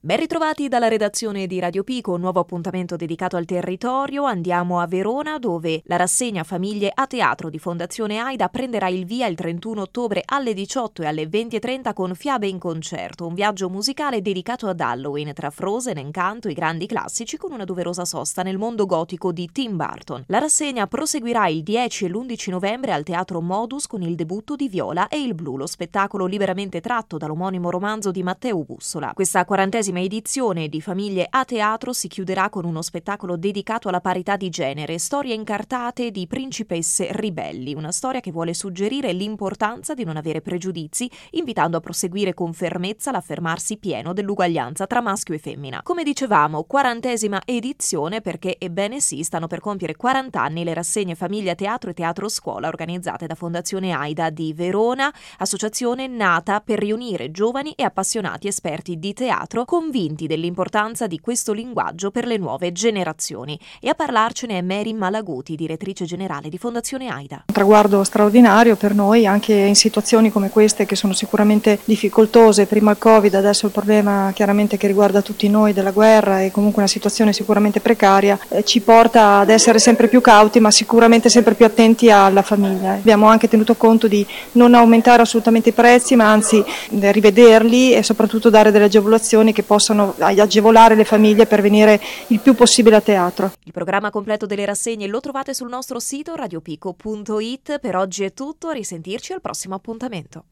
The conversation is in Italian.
Ben ritrovati dalla redazione di Radio Pico, un nuovo appuntamento dedicato al territorio. Andiamo a Verona, dove la rassegna Famiglie a Teatro di Fondazione AIDA prenderà il via il 31 ottobre alle 18 e alle 20:30 con Fiabe in concerto, un viaggio musicale dedicato ad Halloween tra Frozen, Encanto, i grandi classici, con una doverosa sosta nel mondo gotico di Tim Burton. La rassegna proseguirà il 10 e l'11 novembre al Teatro Modus con il debutto di Viola e il Blu, lo spettacolo liberamente tratto dall'omonimo romanzo di Matteo Bussola. Questa 40ª edizione di Famiglie a Teatro si chiuderà con uno spettacolo dedicato alla parità di genere, storie incartate di principesse ribelli, una storia che vuole suggerire l'importanza di non avere pregiudizi, invitando a proseguire con fermezza l'affermarsi pieno dell'uguaglianza tra maschio e femmina. Come dicevamo, 40ª edizione perché, ebbene sì, stanno per compiere 40 anni le rassegne Famiglie a Teatro e Teatro Scuola organizzate da Fondazione AIDA di Verona, associazione nata per riunire giovani e appassionati esperti di teatro convinti dell'importanza di questo linguaggio per le nuove generazioni. E a parlarcene è Mary Malaguti, direttrice generale di Fondazione AIDA. Un traguardo straordinario per noi, anche in situazioni come queste che sono sicuramente difficoltose, prima il Covid, adesso il problema chiaramente che riguarda tutti noi della guerra e comunque una situazione sicuramente precaria, ci porta ad essere sempre più cauti ma sicuramente sempre più attenti alla famiglia. Abbiamo anche tenuto conto di non aumentare assolutamente i prezzi ma anzi rivederli e soprattutto dare delle agevolazioni che possano agevolare le famiglie per venire il più possibile a teatro. Il programma completo delle rassegne lo trovate sul nostro sito radiopico.it. Per oggi è tutto, a risentirci al prossimo appuntamento.